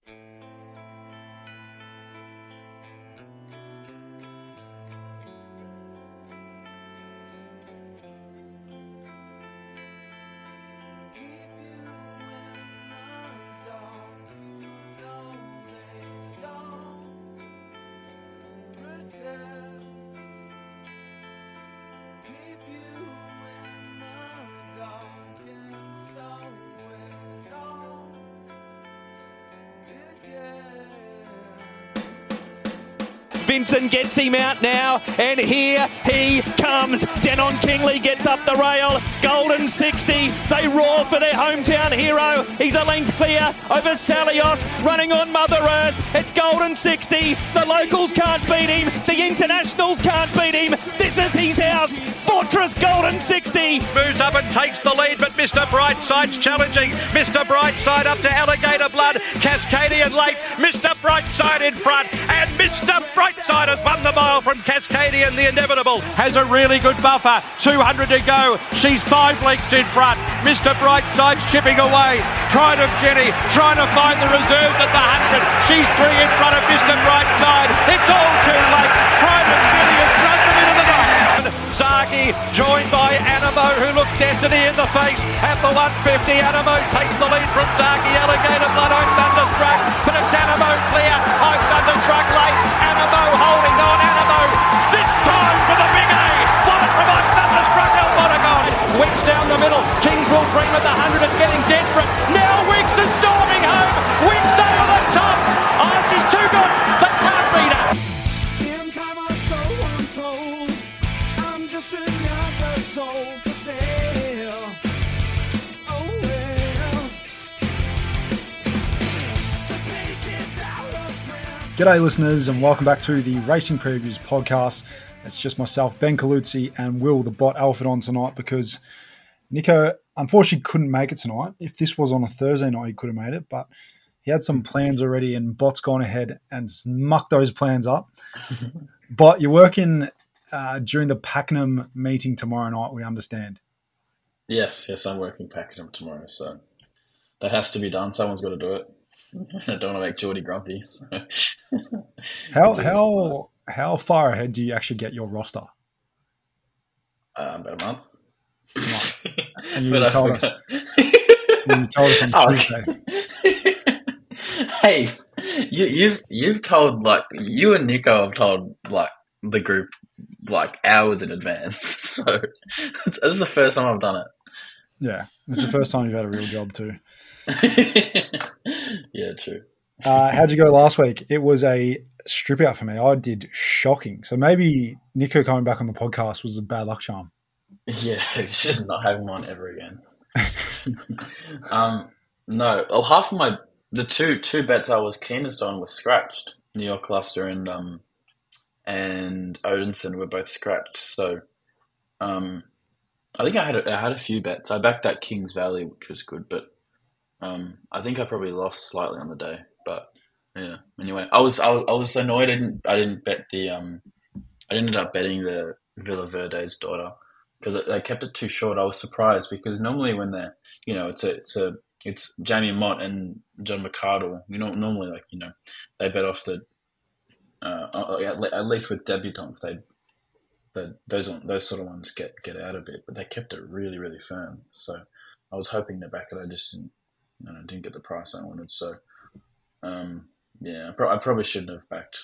Vincent gets him out now, and here he comes. Denon Kingley gets up the rail. Golden 60. They roar for their hometown hero. He's a length clear over Salios, running on Mother Earth. It's Golden 60. The locals can't beat him. The internationals can't beat him. This is his house. Fortress Golden 60. Moves up and takes the lead, but Mr. Brightside's challenging. Mr. Brightside up to Alligator Blood. Cascadian late. Mr. Brightside in front. And Mr. Brightside has won the mile from Cascadian. The Inevitable has a really good buffer. 200 to go. She's 5 lengths in front. Mr. Brightside's chipping away. Pride of Jenny trying to find the reserves at the 100. She's 3 in front of Mr. Brightside. It's all too late. Pride of Jenny has run them into the night. Zaki joined by Animo, who looks Destiny in the face at the 150. Animo takes the lead from Zaki. Alligator Blood, I'm Thunderstruck, but it's Animo clear. I'm Thunderstruck late. Animo holding on. Animo this time for the big A. One from I'm Thunderstruck. El Monagon Wicks down the middle. Kings will dream at the 100 and getting desperate. Now Wicks is storming home. Wicks over the top. Oh, she's too good. They can't beat her. In time or so untold, I'm just another soul for sale. Oh well. The page is out of print. G'day listeners and welcome back to the Racing Previews podcast. It's just myself, Ben Colucci, and Will the Bot Alfred on tonight because Nico unfortunately couldn't make it tonight. If this was on a Thursday night, he could have made it, but he had some plans already and Bot's gone ahead and mucked those plans up. Bot, you're working during the Pakenham meeting tomorrow night, we understand. Yes, I'm working Pakenham tomorrow, so that has to be done. Someone's got to do it. I don't want to make Geordie grumpy. So. How far ahead do you actually get your roster? About a month. And you told us. You told us on Tuesday. Hey, you've told, like, you and Nico have told, like, the group like hours in advance. So this is the first time I've done it. Yeah, it's the first time you've had a real job too. Yeah, true. How'd you go last week? It was a strip out for me. I did shocking. So maybe Nico coming back on the podcast was a bad luck charm. Yeah, just not having one ever again. No. Well, half of the two bets I was keenest on was scratched. New York Luster and Odinson were both scratched. So I think I had a few bets. I backed that Kings Valley, which was good, but I think I probably lost slightly on the day. But yeah, anyway, I was annoyed I didn't bet I ended up betting the Villa Verde's daughter because they kept it too short. I was surprised because normally when they're, it's Jamie Mott and John McArdle. Normally they bet off the at least with debutantes those sort of ones get out a bit, but they kept it really, really firm. So I was hoping to back it. I just didn't get the price I wanted. So I probably shouldn't have backed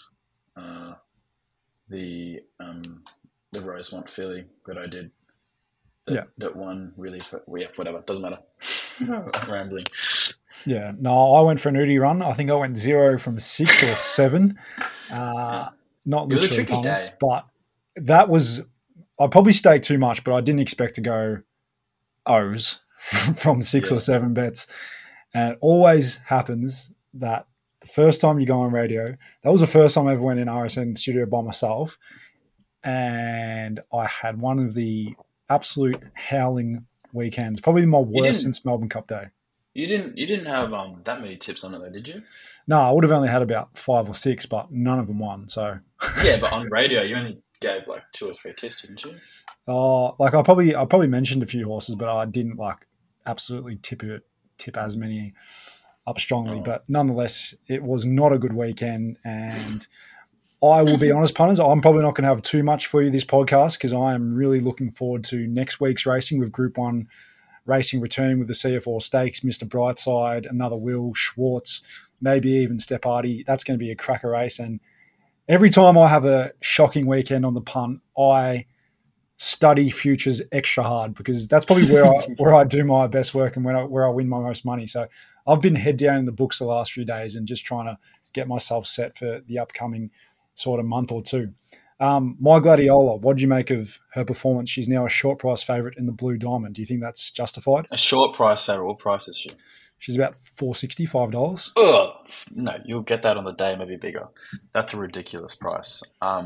the Rosemont filly, but I did. That one really, whatever, doesn't matter. I'm rambling. Yeah, no, I went for an Udi run. I think I went 0 from 6 or 7. Not it was a literally tricky punters, day, but that was. I probably staked too much, but I didn't expect to go O's from 6 or 7 bets. And it always happens that the first time you go on radio, that was the first time I ever went in RSN studio by myself, and I had one of the absolute howling weekends, probably my worst since Melbourne Cup Day. You didn't have that many tips on it though, did you? No, I would have only had about 5 or 6, but none of them won. So yeah, but on radio you only gave like 2 or 3 tips, didn't you? Like I probably mentioned a few horses, but I didn't like absolutely tip as many. up strongly. Oh. But nonetheless, it was not a good weekend. And I will be honest, punters, I'm probably not going to have too much for you this podcast because I am really looking forward to next week's racing with Group 1 racing returning with the CF4 Stakes, Mr. Brightside, another Will, Schwartz, maybe even Stepardi. That's going to be a cracker race. And every time I have a shocking weekend on the punt, I study futures extra hard because that's probably where I do my best work and where I win my most money. So I've been head down in the books the last few days and just trying to get myself set for the upcoming sort of month or two. My Gladiola, what do you make of her performance? She's now a short price favourite in the Blue Diamond. Do you think that's justified? A short price favourite. What price is she? She's about $465. Ugh. No, you'll get that on the day, maybe bigger. That's a ridiculous price.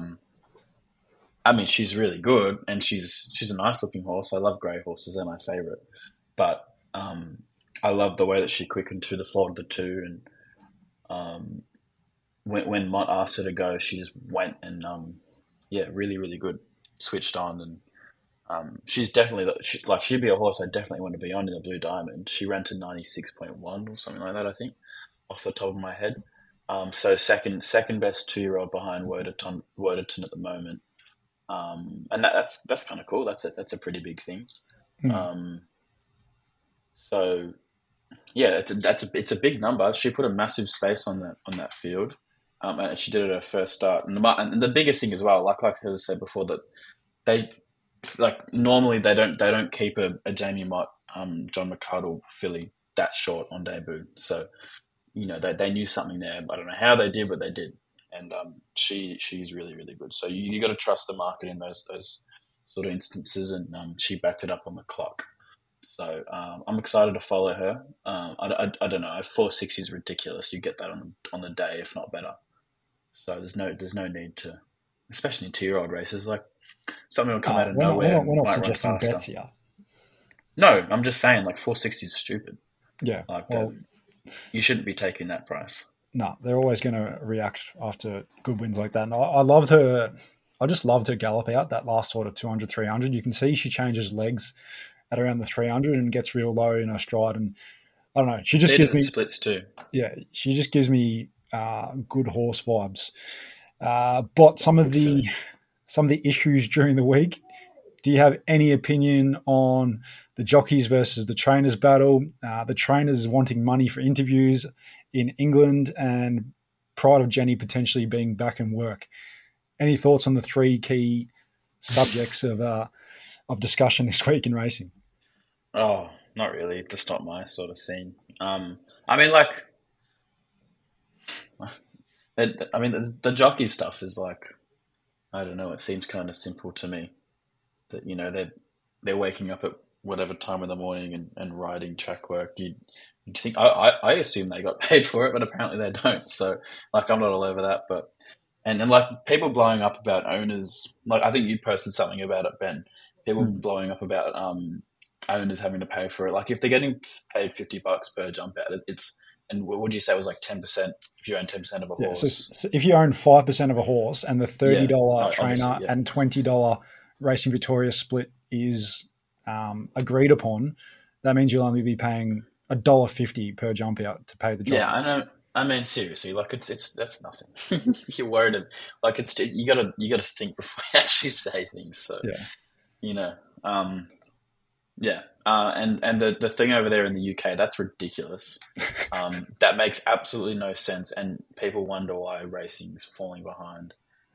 I mean, she's really good, and she's a nice looking horse. I love grey horses; they're my favourite. But I love the way that she quickened to the 4 to the 2, and when Mott asked her to go, she just went and really, really good. Switched on, and she's definitely she'd be a horse I definitely want to be on in the Blue Diamond. She ran to 96.1 or something like that, I think, off the top of my head. So second best 2-year-old behind Worderton at the moment. And that's kind of cool. That's a pretty big thing. So yeah, it's a big number. She put a massive space on that field, and she did it her first start. And the biggest thing as well, like as I said before, that they normally they don't keep a Jamie Mott, John McArdle filly that short on debut. So they knew something there. I don't know how they did, but they did. And she's really, really good. So you got to trust the market in those sort of instances, and she backed it up on the clock. So I'm excited to follow her. I don't know. 460 is ridiculous. You get that on the day, if not better. So there's no need to, especially in 2-year-old races. Like something will come out of nowhere. We're not might suggesting run faster. bets here. No, I'm just saying 460 is stupid. Yeah. You shouldn't be taking that price. No, they're always going to react after good wins like that. And I loved her. I just loved her gallop out that last sort of 200, 300. You can see she changes legs at around the 300 and gets real low in her stride. And I don't know. She just gives me splits too. Yeah, she just gives me good horse vibes. But some of the issues during the week. Do you have any opinion on the jockeys versus the trainers battle? The trainers wanting money for interviews in England, and Pride of Jenny potentially being back in work. Any thoughts on the 3 key subjects of discussion this week in racing? Oh, not really. That's not my sort of scene. I mean, the jockey stuff is I don't know. It seems kind of simple to me. That they're waking up at whatever time in the morning and riding track work. You'd think I assume they got paid for it, but apparently they don't. So I'm not all over that. But and people blowing up about owners. I think you posted something about it, Ben. People blowing up about owners having to pay for it. If they're getting paid $50 per jump out, and what would you say it was 10% if you own 10% of a horse? So if you own 5% of a horse and the $30 trainer and $20 Racing Victoria split is agreed upon, that means you'll only be paying $1.50 per jump out to pay the job. Yeah, I know. I mean, seriously, that's nothing. If you're worried, you gotta think before you actually say things. So and the thing over there in the UK, that's ridiculous. That makes absolutely no sense, and people wonder why racing's falling behind.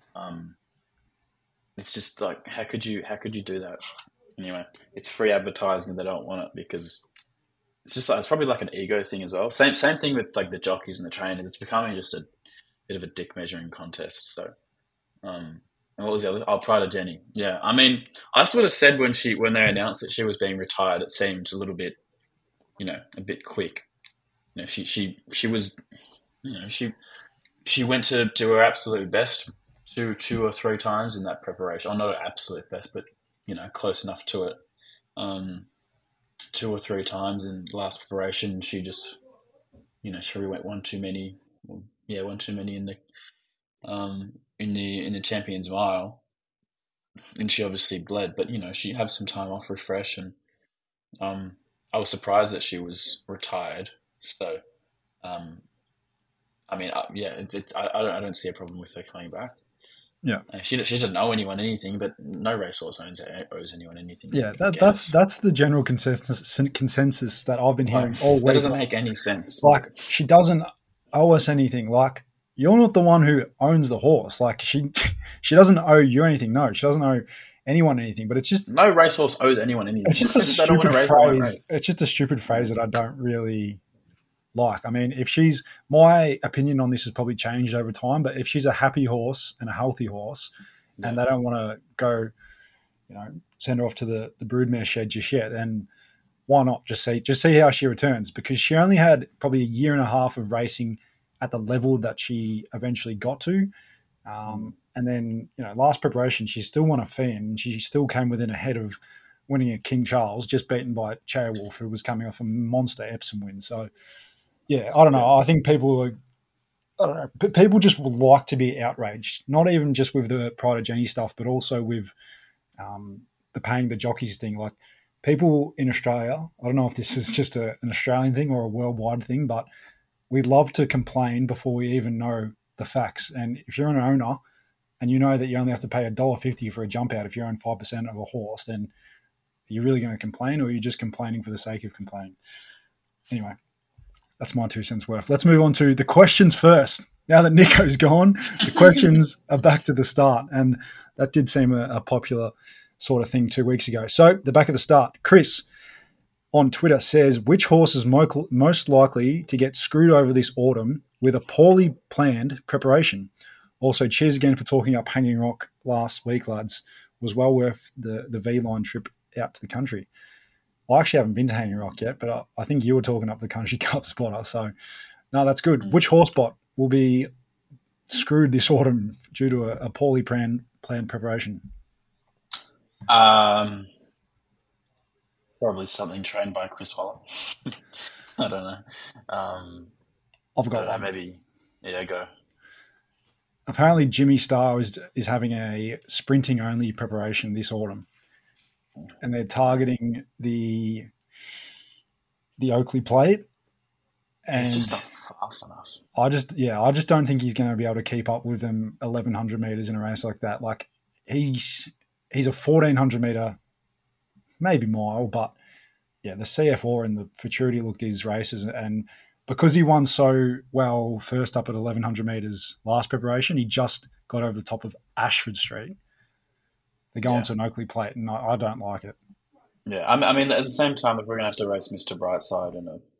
It's just how could you do that? Anyway, it's free advertising. They don't want it because it's just it's probably an ego thing as well. Same thing with the jockeys and the trainers. It's becoming just a bit of a dick measuring contest. So, and what was the other? Pride of Jenny. Yeah, I mean, I sort of said when they announced that she was being retired, it seemed a little bit, a bit quick. She was, she went to do her absolute best two or three times in that preparation. Not her absolute best, but close enough to it. 2 or 3 times in last preparation, she just, she went one too many in the Champions Mile, and she obviously bled. But she had some time off, refresh, and I was surprised that she was retired. So I mean, I don't see a problem with her coming back. Yeah. She doesn't owe anyone anything, but no racehorse owes anyone anything. Yeah, that's the general consensus that I've been hearing all week. That doesn't make any sense. Like, she doesn't owe us anything. Like, you're not the one who owns the horse. Like, she doesn't owe you anything. No, she doesn't owe anyone anything. But it's just no racehorse owes anyone anything. It's just a If they don't stupid want to race, they won't phrase. race. It's just a stupid phrase that I don't really like. I mean, if she's my opinion on this has probably changed over time, but if she's a happy horse and a healthy horse, and they don't want to go, send her off to the broodmare shed just yet, then why not just see how she returns? Because she only had probably a year and a half of racing at the level that she eventually got to. And then, last preparation, she still won a fee, and she still came within a head of winning a King Charles, just beaten by Wolf, who was coming off a monster Epsom win. So, yeah, I don't know. I think people just would like to be outraged, not even just with the Pride of Jenny stuff, but also with the paying the jockeys thing. Like, people in Australia, I don't know if this is just an Australian thing or a worldwide thing, but we love to complain before we even know the facts. And if you're an owner and you know that you only have to pay $1.50 for a jump out if you own 5% of a horse, then are you really going to complain, or are you just complaining for the sake of complaining? Anyway, that's my 2 cents worth. Let's move on to the questions first. Now that Nico's gone, the questions are back to the start. And that did seem a popular sort of thing 2 weeks ago. So the back of the start, Chris on Twitter says, which horse is most likely to get screwed over this autumn with a poorly planned preparation? Also, cheers again for talking up Hanging Rock last week, lads. Was well worth the V-line trip out to the country. I actually haven't been to Hanging Rock yet, but I think you were talking up the Country Cup spotter. So, no, that's good. Which horse bot will be screwed this autumn due to a poorly planned preparation? Probably something trained by Chris Waller. I don't know. I've got one. Maybe, go. Apparently, Jimmy Starr is having a sprinting-only preparation this autumn. And they're targeting the Oakley Plate. And it's just not fast enough. I just don't think he's going to be able to keep up with them 1,100 meters in a race like that. Like, he's a 1,400 meter, maybe mile, but yeah, the CF4 and the Futurity looked his races, and because he won so well first up at 1,100 meters last preparation, he just got over the top of Ashford Street. They're going to an Oakley Plate, and I don't like it. Yeah, I mean, at the same time, if we're going to have to race Mr. Brightside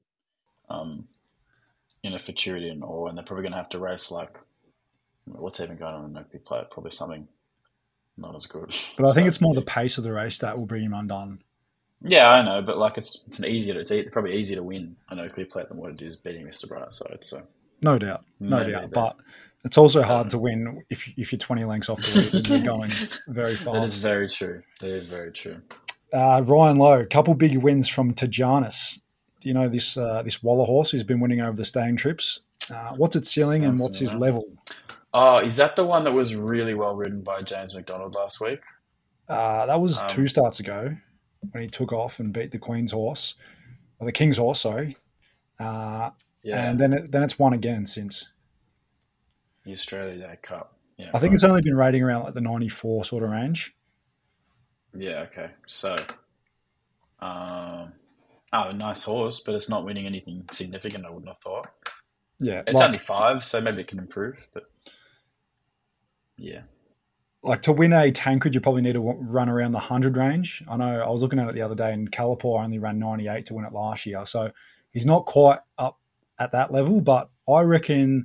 in a Futurity and all, and they're probably going to have to race what's even going on in an Oakley Plate? Probably something not as good. But I think it's more the pace of the race that will bring him undone. Yeah, I know, but it's probably easier to win an Oakley Plate than what it is beating Mr. Brightside. So no doubt. But it's also hard to win if you're 20 lengths off the lead and you're going very fast. That is very true. Ryan Lowe, couple big wins from Tajanus. Do you know this Waller horse who's been winning over the staying trips? What's its ceiling and what's his level? Oh, is that the one that was really well ridden by James McDonald last week? That was 2 starts ago when he took off and beat the Queen's horse, or the King's horse, sorry. And then it's won again since. The Australia Day Cup. Yeah, I think it's only been rating around the 94 sort of range. Yeah, okay. So, nice horse, but it's not winning anything significant, I wouldn't have thought. Yeah. It's only 5, so maybe it can improve, but yeah. Like, to win a Tancred, you probably need to run around the 100 range. I know I was looking at it the other day, and Calipore only ran 98 to win it last year. So he's not quite up at that level, but I reckon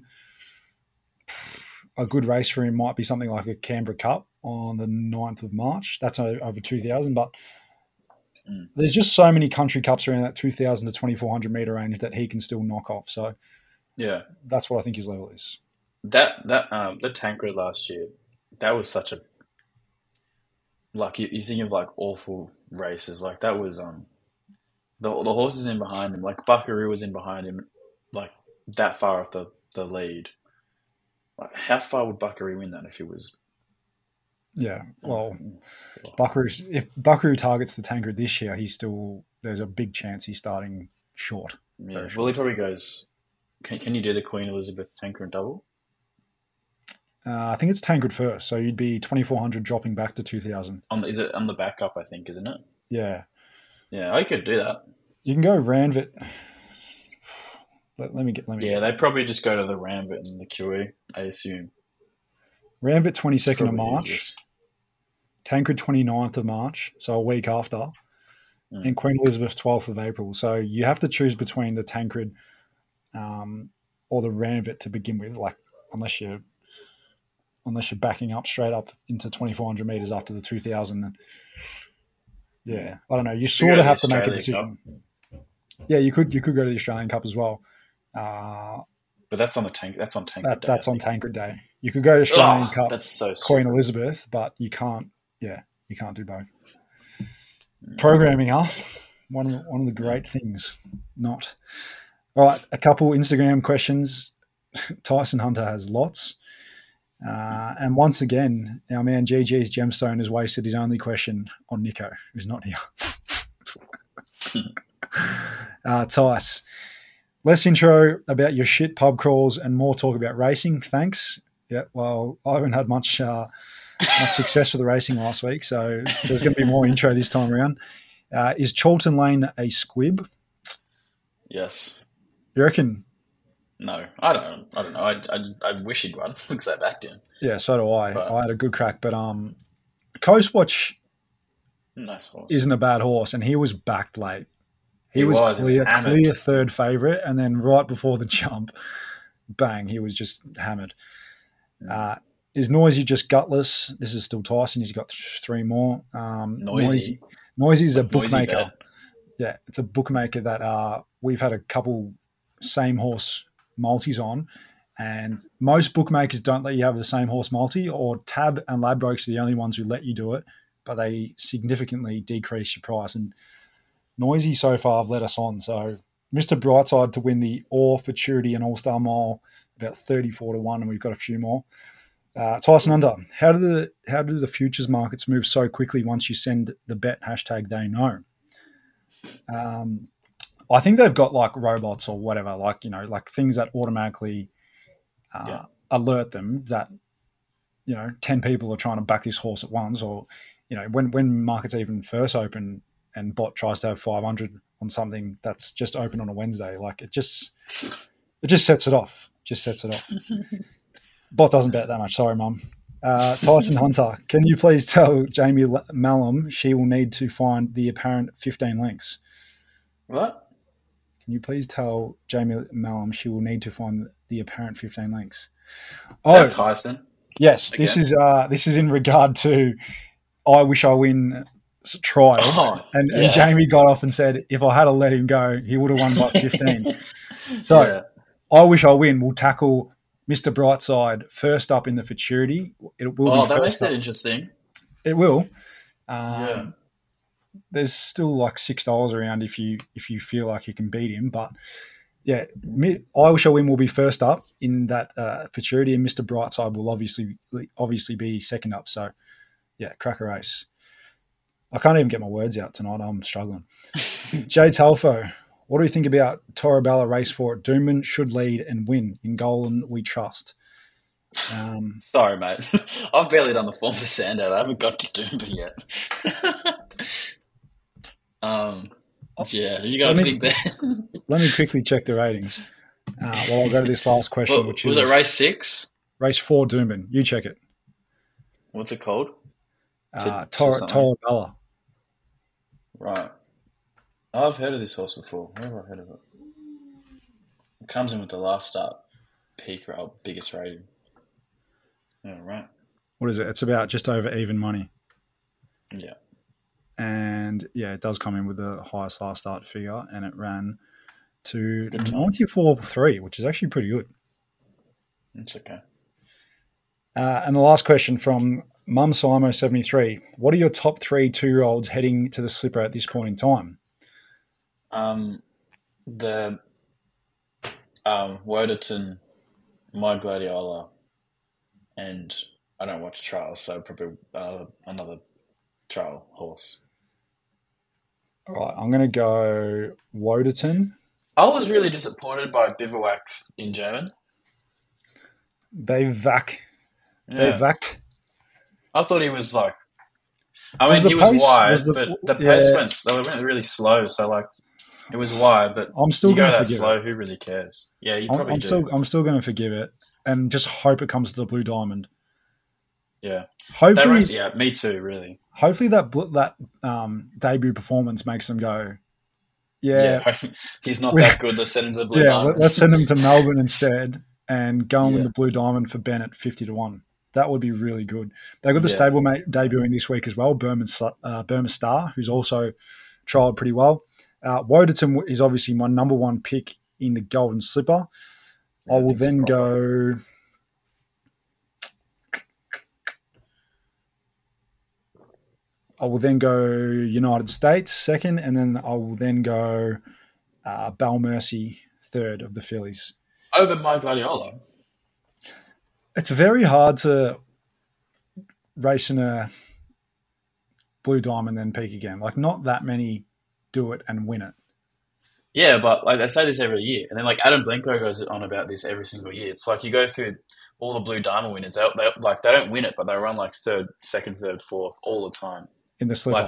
a good race for him might be something like a Canberra Cup on the 9th of March. That's over 2,000, but there's just so many country cups around that 2,000 to 2,400 meter range that he can still knock off. So yeah, that's what I think his level is. The Tancred last year, that was such a you think of awful races, that was the horses in behind him, Buckaroo was in behind him, that far off the lead. How far would Buckaroo win that if he was? Yeah, well, if Buckaroo targets the Tancred this year, there's a big chance he's starting short. Yeah, well, he probably goes Can you do the Queen Elizabeth Tancred double? I think it's Tancred first, so you'd be 2,400 dropping back to 2,000. Is it on the backup? I think, isn't it? Yeah, Yeah, I could do that. you can go Ranvit. Let me get. Yeah, they probably just go to the Rambit and the QE. I assume. Ranvit It's 22nd of probably March, easiest. Tancred 29th of March, so a week after, and Queen Elizabeth 12th of April. So you have to choose between the Tancred or the Ranvit to begin with, like unless you're backing up straight up into 2,400 meters after the 2,000. And yeah, I don't know. You sort go of to have the to make a Australia decision. Yeah, you could go to the Australian Cup as well. But that's on the tank. That's on Tancred Day. That's on Tancred Day. You could go to Australian Cup, That's so Queen stupid. Elizabeth, but you can't. Yeah, you can't do both. Programming, huh? One of the great things. Not. All right, a couple Instagram questions. Tyson Hunter has lots. And once again, our man GG's Gemstone has wasted his only question on Nico, who's not here. Tice, less intro about your shit pub crawls and more talk about racing. Thanks. Yeah, well, I haven't had much success with the racing last week, so there's going to be more intro this time around. Is Chalton Lane a squib? Yes. You reckon? No, I don't know. I wish he'd won because I backed him. Yeah, so do I. But- I had a good crack, but Coast Watch Nice horse. isn't a bad horse, and he was backed late. He was hammered. clear third favourite, and then right before the jump, bang, he was just hammered. Is Noisy just gutless? This is still Tyson. He's got three more. Noisy. Noisy's a Like noisy bookmaker. bet. Yeah, it's a bookmaker that we've had a couple same horse multis on, and most bookmakers don't let you have the same horse multi, or Tab and Ladbrokes are the only ones who let you do it, but they significantly decrease your price. And Noisy so far have let us on. So Mr. Brightside to win the Or Futurity and All-Star Mile, about 34-1, and we've got a few more. Tyson Under, how do the futures markets move so quickly once you send the bet hashtag they know? I think they've got like robots or whatever, like things that automatically alert them that 10 people are trying to back this horse at once, or when markets even first open and bot tries to have 500 on something that's just open on a Wednesday, like it just sets it off. Bot doesn't bet that much. Sorry, Mum. Tyson Hunter, can you please tell Jamie Malum she will need to find the apparent 15 lengths? What? Can you please tell Jamie Malum she will need to find the apparent 15 lengths? Oh, Tyson. Yes, Again? this is in regard to I Wish I Win trial. Oh, and yeah. Jamie got off and said if I had let him go, he would have won by 15. So Yeah. I Wish I Win will tackle Mr. Brightside first up in the futurity. It will. Oh, be that first makes it up. interesting. It will. Yeah. There's still like $6 around if you feel like you can beat him, but yeah, I Wish I Win will be first up in that futurity, and Mr. Brightside will obviously be second up. So yeah, crack a race. I can't even get my words out tonight. I'm struggling. Jay Talfo, what do you think about Torabella race 4 at Doomben? Should lead and win. In Golan, we trust. Sorry, mate. I've barely done the form for Sandown. I haven't got to Doomben yet. Yeah, you got anything there? Let me quickly check the ratings. While I'll go to this last question, Well, which was is it race 6? race 4 Doomben. You check it. What's it called? something. Torabella. Right. I've heard of this horse before. Where have I heard of it? It comes in with the last start peak rail, biggest rating. Yeah, right. What is it? It's about just over even money. Yeah. And yeah, it does come in with the highest last start figure, and it ran to Good time. 94.3, which is actually pretty good. It's okay. And the last question from Mum Simo 73: what are your top 3 2-year-olds heading to the slipper at this point in time? The Woderton, My Gladiola, and I don't watch trials, so probably another trial horse. All right, I'm going to go Woderton, I was really disappointed by Bivouac in German. Bivouac. Yeah. Bivouac. I thought he was like. I Was mean, the he was pace- wide, was the- but the pace yeah. went really slow. So like, it was wide, but I'm still you go going to that forgive slow. it. Who really cares? Yeah, you probably I'm do. still going to forgive it, and just hope it comes to the Blue Diamond. Yeah, Hopefully, yeah, me too. Really. hopefully that debut performance makes them go. Yeah, he's not that good. Let's send him to the Blue Diamond. Let's send him to Melbourne instead and go and win Yeah. the Blue Diamond for Bennett 50-1. That would be really good. They got the Yeah. stablemate debuting this week as well, Burma Star, who's also trialled pretty well. Woderton is obviously my number one pick in the Golden Slipper. I will then go. United States second, and then I will then go Balmercy third of the fillies. Over my Gladiola. It's very hard to race in a Blue Diamond then peak again. Like, not that many do it and win it. Yeah, but like they say this every year, and then like Adam Blenko goes on about this every single year. It's like you go through all the Blue Diamond winners. They don't win it, but they run like second, third, fourth all the time. In the slipper.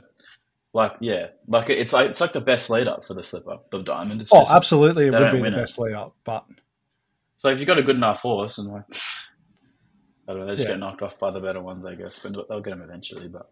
It's like the best lead up for the slipper, the Diamond. It's absolutely, it they would don't be the win it. best lead up. But So if you've got a good enough horse, and like I don't know, they just Yeah. get knocked off by the better ones, I guess, but they'll get them eventually. But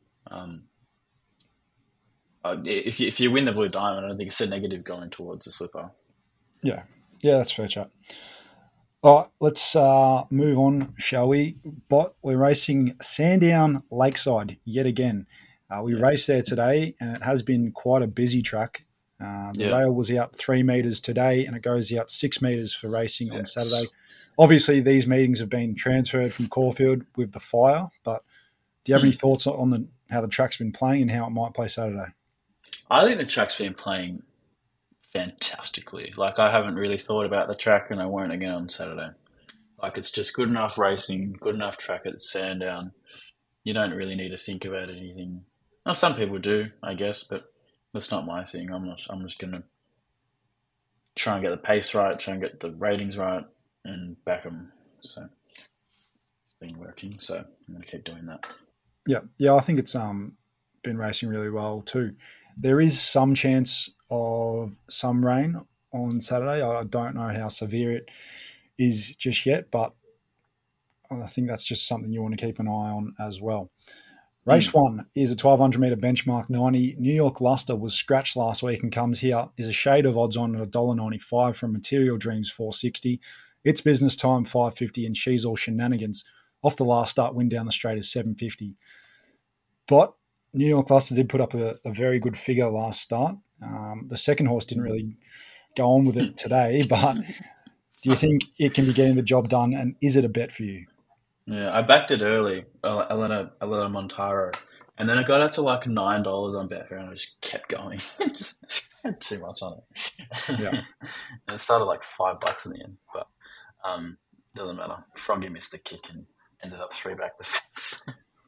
if you win the Blue Diamond, I don't think it's a negative going towards the slipper. yeah, that's fair chat. All right, let's move on, shall we? We're racing Sandown Lakeside yet again. We raced there today, and it has been quite a busy track. The rail was out 3 meters today, and it goes out 6 meters for racing on Saturday. Obviously, these meetings have been transferred from Caulfield with the fire, but do you have any thoughts on how the track's been playing and how it might play Saturday? I think the track's been playing fantastically. Like, I haven't really thought about the track, and I won't again on Saturday. Like, it's just good enough racing, good enough track at Sandown. You don't really need to think about anything. Well, some people do, I guess, but that's not my thing. I'm just going to try and get the pace right, try and get the ratings right, and back them. So it's been working, so I'm going to keep doing that. Yeah, I think it's been racing really well too. There is some chance of some rain on Saturday. I don't know how severe it is just yet, but I think that's just something you want to keep an eye on as well. Race 1 is a 1,200 metre benchmark 90. New York Luster was scratched last week and comes here. Is a shade of odds on at $1.95 from Material Dreams 460. It's business time 550, and She's All Shenanigans off the last start win down the straight is 750. But New York Luster did put up a very good figure last start. The second horse didn't really go on with it today, but do you think it can be getting the job done, and is it a bet for you? Yeah, I backed it early, Elena Montaro, and then it got up to like $9 on Betfair, and I just kept going. Just had too much on it. Yeah. And it started like $5 in the end, but doesn't matter. Froggy missed the kick and ended up 3 back the fence.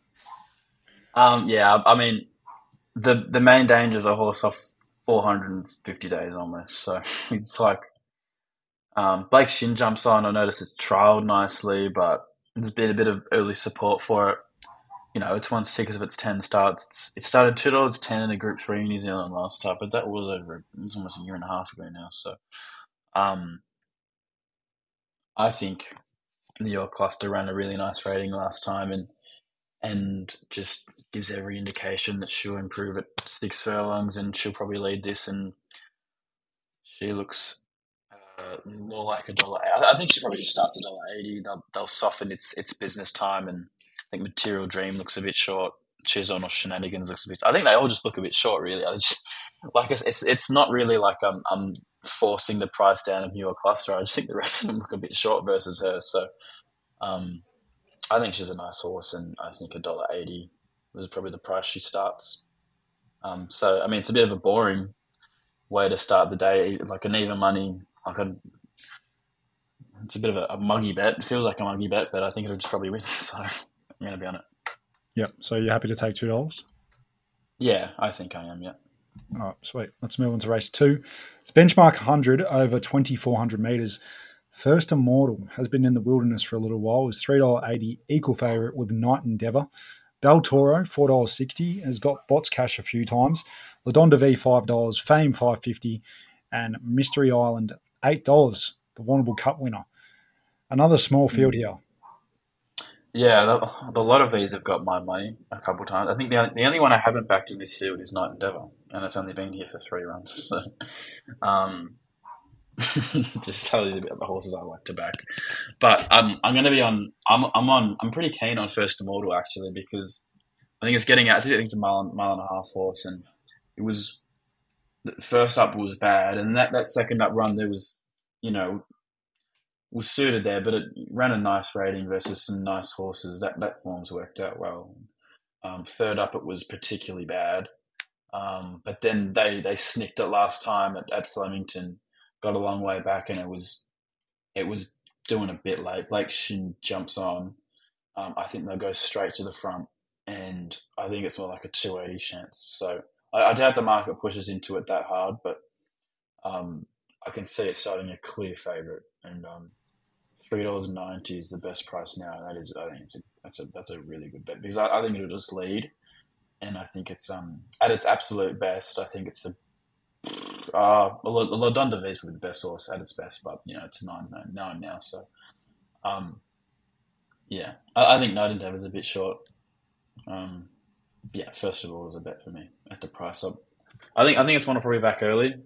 I mean, the main danger is a horse off 450 days almost, so it's like Blake Shin jumps on. I noticed it's trialled nicely, but there's been a bit of early support for it. You know, it's won 6 of its 10 starts. It started $2.10 in a Group 3 in New Zealand last start, but that was almost a year and a half ago now. So, I think New York Cluster ran a really nice rating last time, and just gives every indication that she'll improve at 6 furlongs, and she'll probably lead this. And she looks more like $1. I think she probably just starts at $1.80. They'll soften its business time, and I think Material Dream looks a bit short. She's on Shenanigans looks a bit. I think they all just look a bit short, really. I just like it's not really like I'm forcing the price down of New York Cluster. I just think the rest of them look a bit short versus her. So I think she's a nice horse, and I think $1.80 was probably the price she starts. So I mean, it's a bit of a boring way to start the day, like an even money. It's a bit of a muggy bet. It feels like a muggy bet, but I think it'll just probably win. So I'm going to be on it. Yep. So you're happy to take $2? Yeah, I think I am. Yeah. All right, sweet. Let's move on to race 2. It's benchmark 100 over 2,400 metres. First Immortal has been in the wilderness for a little while. Is $3.80 equal favourite with Night Endeavour. Bel Toro, $4.60, has got Bots Cash a few times. Ladonda V, $5. Fame, $5.50. And Mystery Island, $8. The Warrnambool Cup winner. Another small field here. Yeah, a lot of these have got my money a couple of times. I think the only one I haven't backed in this field is Night Endeavour, and it's only been here for 3 runs. So, just tells you about the horses I like to back. But I'm going to be on. I'm pretty keen on First Immortal actually, because I think it's getting out. I think it's a mile and a half horse, and it was the first up was bad, and that second up run there was, was suited there, but it ran a nice rating versus some nice horses. That form's worked out well. Third up, it was particularly bad, but then they snicked it last time at Flemington, got a long way back, and it was doing a bit late. Blake Shin jumps on. I think they'll go straight to the front, and I think it's more like a 280 chance. So I doubt the market pushes into it that hard, but I can see it starting a clear favourite, and $3.90 is the best price now. I think that's a really good bet, because I think it'll just lead, and I think it's at its absolute best. I think it's the Ladonda V is probably the best horse at its best, but it's 9 now. So I think Night Endeavour is a bit short. First of all, is a bet for me at the price. I think it's one to probably back early.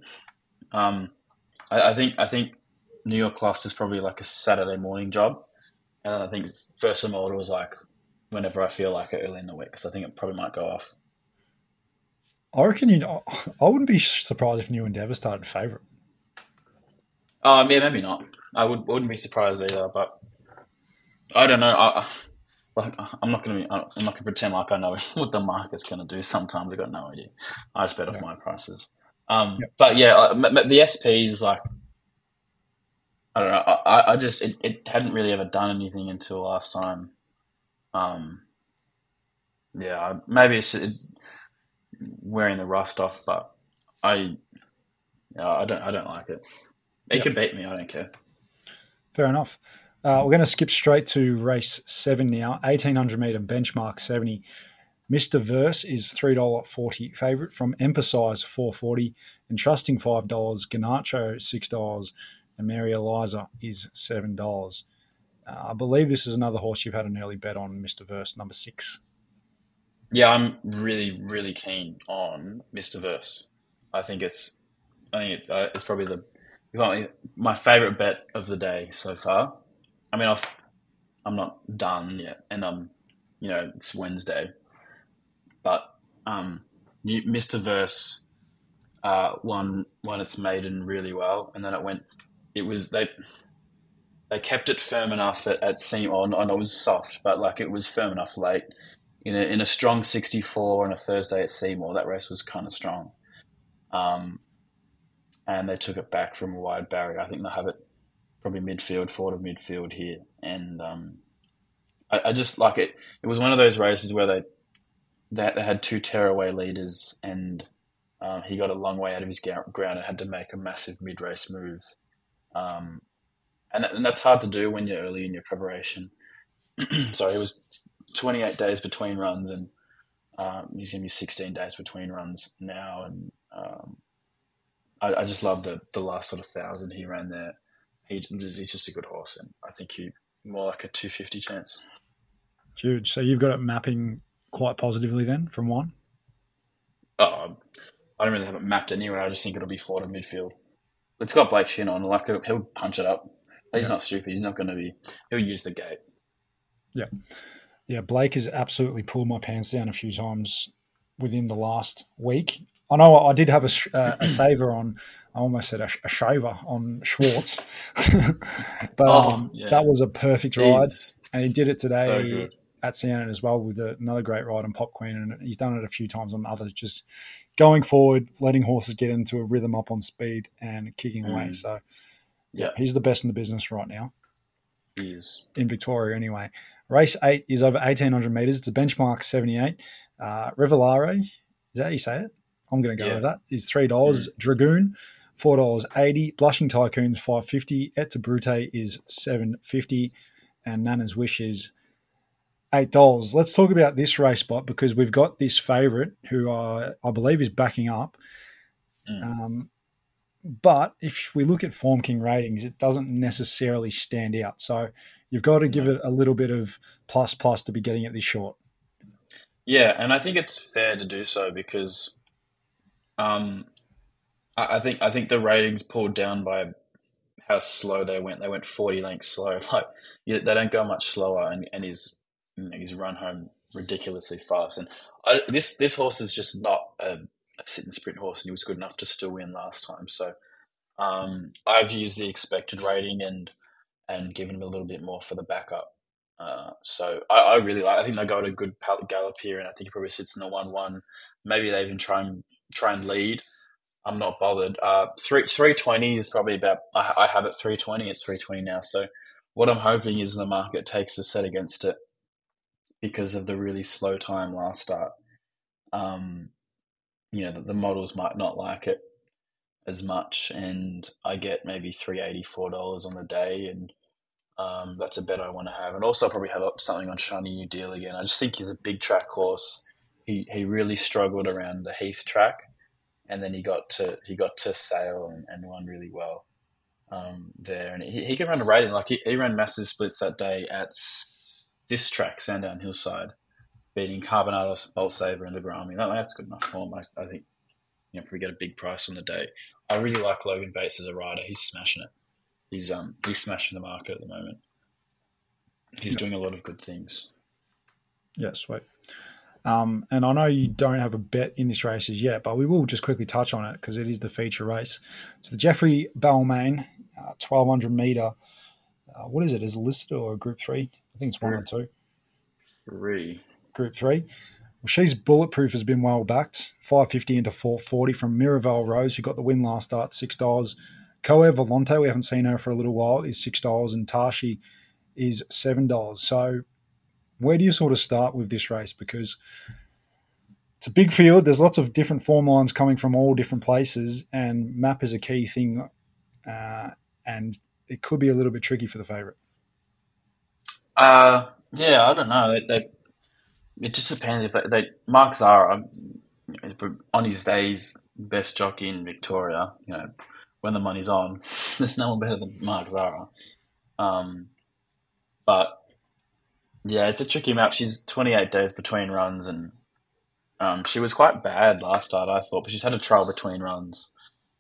I think New York Cluster is probably like a Saturday morning job, and I think First Immortal is like whenever I feel like it early in the week, because I think it probably might go off. I reckon I wouldn't be surprised if New Endeavour started favourite. Yeah, maybe not. I wouldn't be surprised either, but I don't know. I'm not going to pretend like I know what the market's going to do. Sometimes I got no idea. I just bet off my prices. But yeah, the SP is like, I don't know. I just it hadn't really ever done anything until last time. Maybe it's wearing the rust off, but I don't like it. It can beat me. I don't care. Fair enough. We're going to skip straight to race 7 now. 1,800 metre benchmark 70. Mr. Verse is $3.40 favourite from Emphasize $4.40, Entrusting $5, Ganacho $6, and Mary Eliza is $7. I believe this is another horse you've had an early bet on, Mr. Verse, number 6. Yeah, I'm really, really keen on Mr. Verse. I think it's probably my favourite bet of the day so far. I mean, I'm not done yet, and it's Wednesday, but Mr. Verse won its maiden really well, and then they kept it firm enough at Seymour. I know it was soft, but like it was firm enough late in a strong 64 on a Thursday at Seymour. That race was kind of strong, and they took it back from a wide barrier. I think they'll have it probably midfield, forward of midfield here, and I just like it. It was one of those races where they had 2 tearaway leaders, and he got a long way out of his ground and had to make a massive mid-race move, and that's hard to do when you're early in your preparation. So it was 28 days between runs, and he's going to be 16 days between runs now, and I just love the last sort of 1,000 he ran there. He's just a good horse, and I think he more like a 250 chance. Huge. So you've got it mapping quite positively then from 1? I don't really have it mapped anywhere. I just think it'll be forward of midfield. It's got Blake Shin on. Like he'll punch it up. He's not stupid. He's not going to be. He'll use the gate. Yeah. Yeah, Blake has absolutely pulled my pants down a few times within the last week. I know I did have a saver on. I almost said a shaver on Schwartz, but that was a perfect ride, and he did it today at Siena as well with another great ride on Pop Queen, and he's done it a few times on others, just going forward, letting horses get into a rhythm up on speed and kicking away. So, he's the best in the business right now. He is. In Victoria anyway. Race 8 is over 1,800 metres. It's a benchmark 78. Revelare, is that how you say it? I'm going to go Yeah. with that, is $3. Dragoon, $4.80. Blushing Tycoons, $5.50. Et to Brute is $7.50. And Nana's Wish is $8. Let's talk about this race spot because we've got this favourite who I believe is backing up. But if we look at Form King ratings, it doesn't necessarily stand out. So you've got to give it a little bit of plus to be getting it this short. Yeah, and I think it's fair to do so because I think the ratings pulled down by how slow they went. They went 40 lengths slow. Like they don't go much slower, and he's run home ridiculously fast. And this horse is just not a sit and sprint horse, and he was good enough to still win last time. So I've used the expected rating and given him a little bit more for the backup. So I really like. I think they got a good gallop here, and I think he probably sits in the 1-1. Maybe they even try and lead. I'm not bothered. 320 is probably about. I have it 320. It's 320 now. So what I'm hoping is the market takes a set against it because of the really slow time last start. The models might not like it as much, and I get maybe $384 on the day, and that's a bet I want to have. And also I'll probably have something on Shiny New Deal again. I just think he's a big track horse. He really struggled around the Heath track, and then he got to Sale and won really well there. And he can run a rating. Like he ran massive splits that day at this track, Sandown Hillside, beating Carbonados, Bolt Saver, and the Brahmi. That's good enough form. I think probably get a big price on the day. I really like Logan Bates as a rider. He's smashing it. He's smashing the market at the moment. He's doing a lot of good things. Yeah, sweet. And I know you don't have a bet in this race as yet, but we will just quickly touch on it because it is the feature race. It's the Jeffrey Balmain 1,200 metre. What is it? Is it listed or a Group 3? I think it's 1 or 2. Group 3. Well, She's Bulletproof has been well backed. $5.50 into $4.40 from Miraval Rose, who got the win last start, $6. Coe Volante, we haven't seen her for a little while, is $6, and Tashi is $7. So where do you sort of start with this race? Because it's a big field. There's lots of different form lines coming from all different places, and map is a key thing, and it could be a little bit tricky for the favourite. Yeah, I don't know. It just depends if Mark Zahra on his days best jockey in Victoria. When the money's on, there's no one better than Mark Zahra. But yeah, it's a tricky map. She's 28 days between runs, and she was quite bad last start, I thought, but she's had a trial between runs.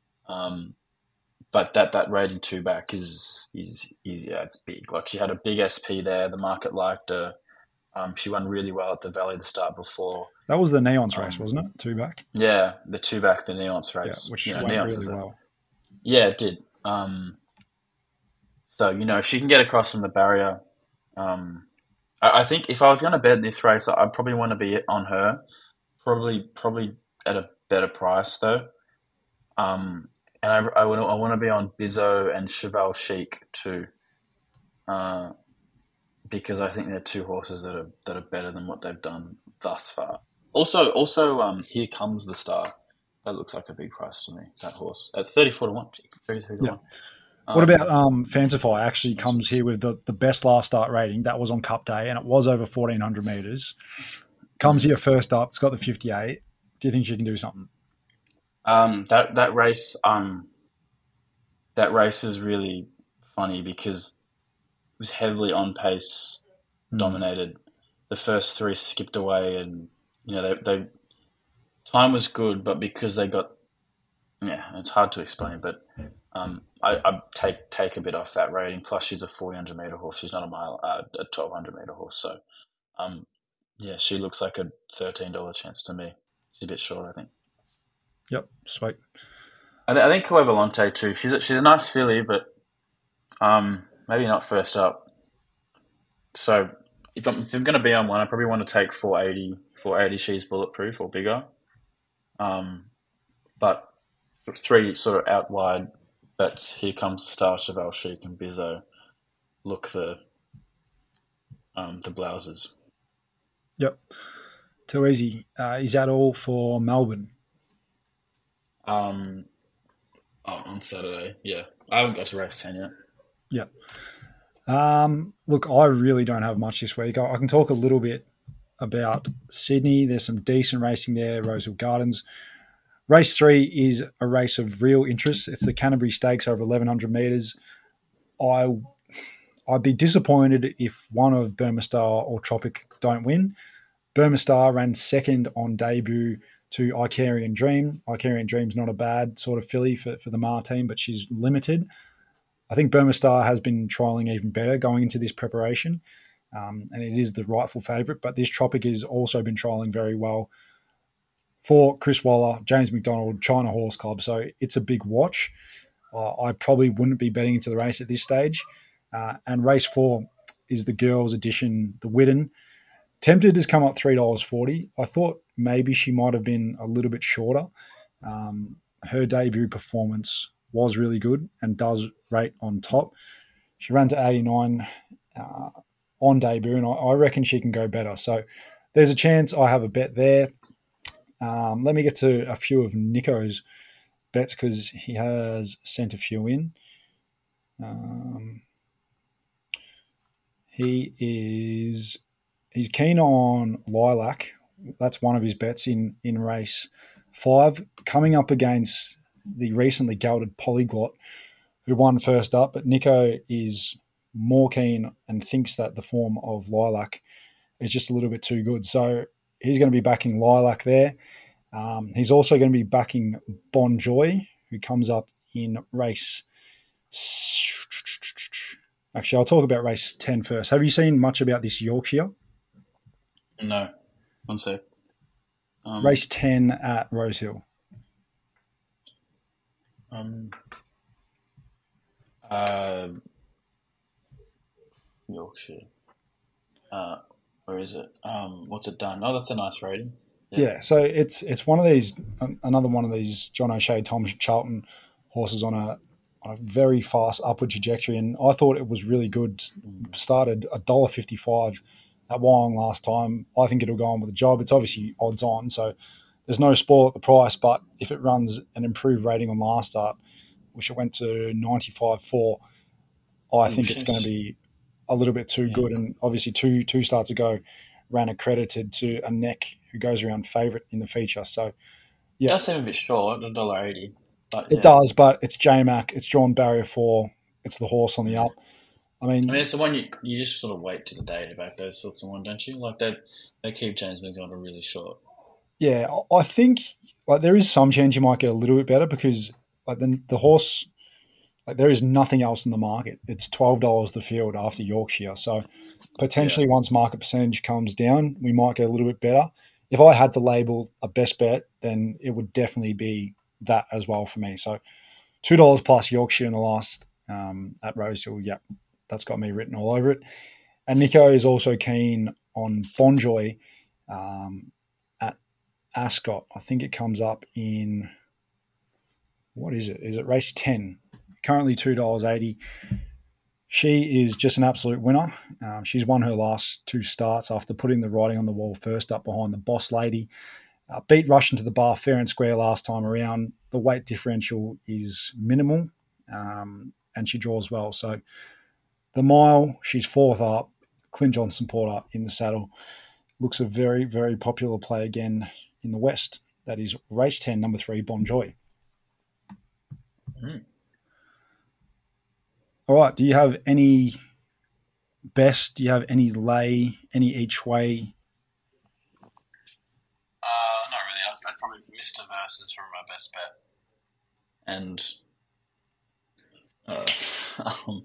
But that rating 2 back is it's big. Like she had a big SP there. The market liked her. She won really well at the Valley the start before. That was the Neons race, wasn't it? 2 back. Yeah, the 2 back, the Neons race, yeah, which went Neons really well. Yeah, it did. So if she can get across from the barrier, I think if I was going to bet this race, I'd probably want to be on her. Probably at a better price though. And I want to be on Bizzo and Cheval Chic too. Because I think they're 2 horses that are better than what they've done thus far. Also, Here Comes the Star. That looks like a big price to me. That horse at 34-1, 32-1. What about Fancify? Actually, comes here with the best last start rating. That was on Cup Day, and it was over 1,400 meters. Comes here first up. It's got the 58. Do you think she can do something? That race is really funny because it was heavily on pace, dominated. The first 3 skipped away, and they time was good, but because they got it's hard to explain. But I take a bit off that rating. Plus, she's a 1,400 meter horse. She's not a 1,200 meter horse. So, she looks like a $13 chance to me. She's a bit short, I think. Yep, sweet. I think Coe Volante too. She's a nice filly, but maybe not first up. So if I'm going to be on one, I probably want to take 480. She's Bulletproof or bigger. But 3 sort of out wide bets. Here Comes the Star, Cheval Chic, and Bizzo. Look the blouses. Yep. Too easy. Is that all for Melbourne? On Saturday. Yeah, I haven't got to race 10 yet. Yeah. Look, I really don't have much this week. I can talk a little bit about Sydney. There's some decent racing there, Rosehill Gardens. Race 3 is a race of real interest. It's the Canterbury Stakes over 1,100 metres. I'd be disappointed if one of Burma Star or Tropic don't win. Burma Star ran second on debut to Icarian Dream. Icarian Dream's not a bad sort of filly for the Mar team, but she's limited. I think Burma Star has been trialling even better going into this preparation, and it is the rightful favourite. But this Tropic has also been trialling very well for Chris Waller, James McDonald, China Horse Club. So it's a big watch. I probably wouldn't be betting into the race at this stage. And race 4 is the girls' edition, the Widden. Tempted has come up $3.40. I thought maybe she might have been a little bit shorter. Her debut performance was really good and does rate on top. She ran to 89 on debut, and I reckon she can go better. So there's a chance I have a bet there. Let me get to a few of Nico's bets because he has sent a few in. He's keen on Lilac. That's one of his bets in race 5, coming up against the recently gelded Polyglot, who won first up. But Nico is more keen and thinks that the form of Lilac is just a little bit too good. So he's going to be backing Lilac there. He's also going to be backing Bon Joy, who comes up in race. Actually, I'll talk about race 10 first. Have you seen much about this Yorkshire? No. One sec. Race 10 at Rosehill. Yorkshire. Where is it? What's it done? Oh, that's a nice rating. Yeah, so it's one of these, another one of these John O'Shea, Tom Charlton horses on a very fast upward trajectory, and I thought it was really good. Started $1.55 at Wyong last time. I think it'll go on with a job. It's obviously odds on, so there's no spoil at the price, but if it runs an improved rating on last start, which it went to 95.4, I think it's going to be a little bit too good. And obviously two starts ago ran accredited to a Neck who goes around favourite in the feature. So yeah, it does seem a bit short, $1.80. But it does, but it's JMac. It's drawn barrier 4. It's the horse on the up. I mean, it's the one you just sort of wait to the day to back those sorts of ones, don't you? Like they keep James McDonald really short. Yeah, I think like there is some chance you might get a little bit better because like the horse, like there is nothing else in the market. It's $12 the field after Yorkshire. So potentially once market percentage comes down, we might get a little bit better. If I had to label a best bet, then it would definitely be that as well for me. So $2 plus Yorkshire in the last at Rosehill. Yep, that's got me written all over it. And Nico is also keen on Bonjoy at Ascot. I think it comes up in, what is it? Is it race 10? Currently $2.80. She is just an absolute winner. She's won her last 2 starts after putting the writing on the wall first up behind the Boss Lady. Beat Russian to the bar fair and square last time around. The weight differential is minimal, and she draws well. So the mile, she's 4th up. Clint Johnson Porter in the saddle. Looks a very, very popular play again in the West. That is race 10, number 3, Bon Joy. All right, do you have any best? Do you have any lay, any each way? Not really. I'd probably Mr. Versus for my best bet. And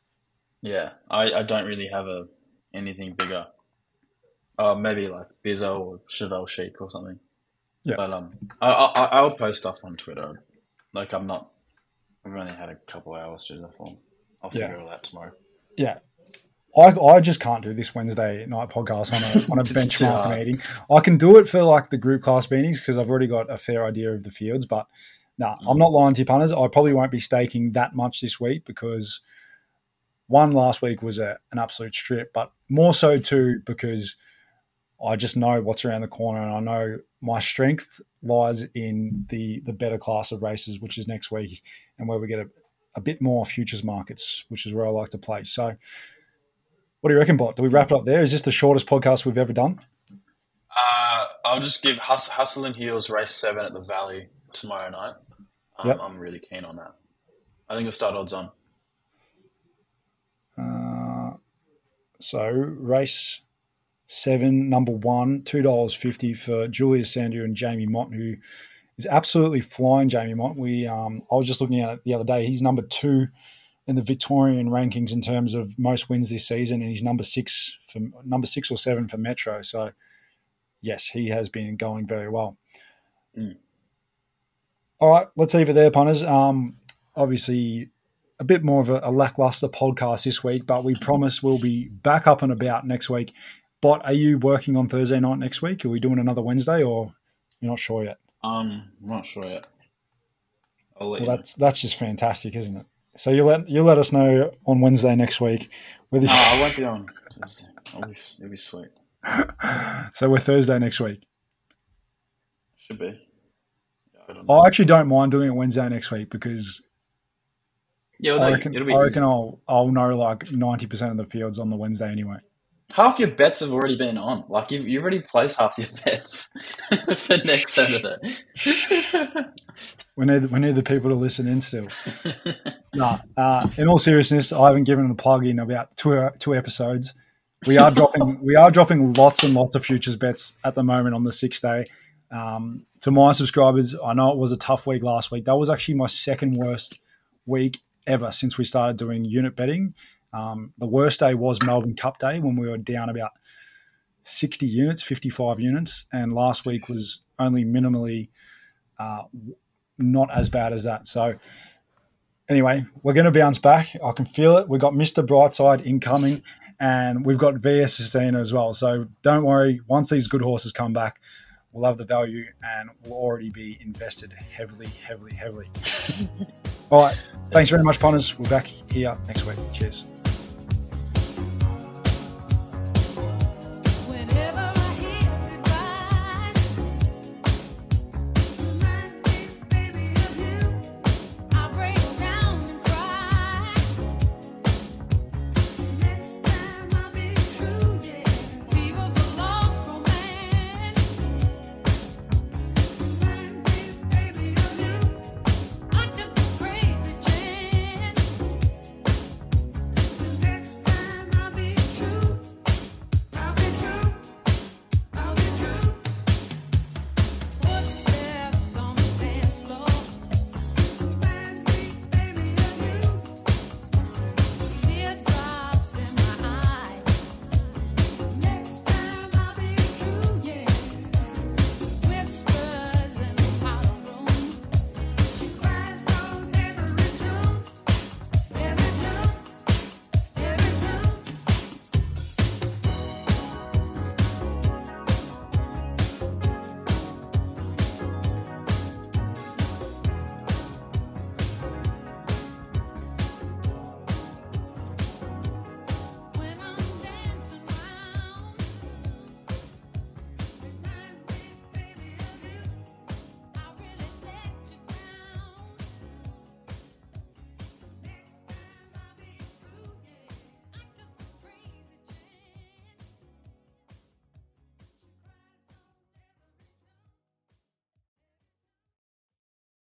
I don't really have anything bigger. Maybe like Bizzo or Chevelle Chic or something. Yeah. But I'll post stuff on Twitter. Like I've only had a couple hours to do the form. I'll figure all that tomorrow. Yeah. I just can't do this Wednesday night podcast on a benchmark meeting. I can do it for like the group class meetings because I've already got a fair idea of the fields. But I'm not lying to you, punters. I probably won't be staking that much this week because one last week was an absolute strip, but more so too because I just know what's around the corner, and I know my strength lies in the better class of races, which is next week, and where we get a bit more futures markets, which is where I like to play. So what do you reckon, Bot? Do we wrap it up there? Is this the shortest podcast we've ever done? I'll just give Hustle and Heels race 7 at the Valley tomorrow night. Yep. I'm really keen on that. I think it'll start odds on. So race 7, number 1, $2.50 for Julius Sandu and Jamie Mott, who is absolutely flying. Jamie Mott. I was just looking at it the other day. He's number 2 in the Victorian rankings in terms of most wins this season, and he's number 6 or 7 for Metro. So yes, he has been going very well. All right, let's leave it there, punters. Obviously, a bit more of a lackluster podcast this week, but we promise we'll be back up and about next week. But are you working on Thursday night next week? Are we doing another Wednesday, or you're not sure yet? I'm not sure yet. I'll let you know. That's just fantastic, isn't it? So you'll let us know on Wednesday next week. No, I won't be on Thursday. It'll be sweet. So we're Thursday next week. Should be. I actually don't mind doing it Wednesday next week because I reckon I'll know like 90% of the fields on the Wednesday anyway. Half your bets have already been on. Like you've already placed half your bets for next Saturday. We need the people to listen in still. In all seriousness, I haven't given a plug in about two episodes. We are dropping lots and lots of futures bets at the moment on the 6th day. To my subscribers, I know it was a tough week last week. That was actually my second worst week ever since we started doing unit betting. The worst day was Melbourne Cup Day when we were down about 60 units, 55 units. And last week was only minimally not as bad as that. So anyway, we're going to bounce back. I can feel it. We've got Mr. Brightside incoming and we've got VS Sustina as well. So don't worry. Once these good horses come back, we'll have the value and we'll already be invested heavily. All right. Thanks very much, punters. We're back here next week. Cheers.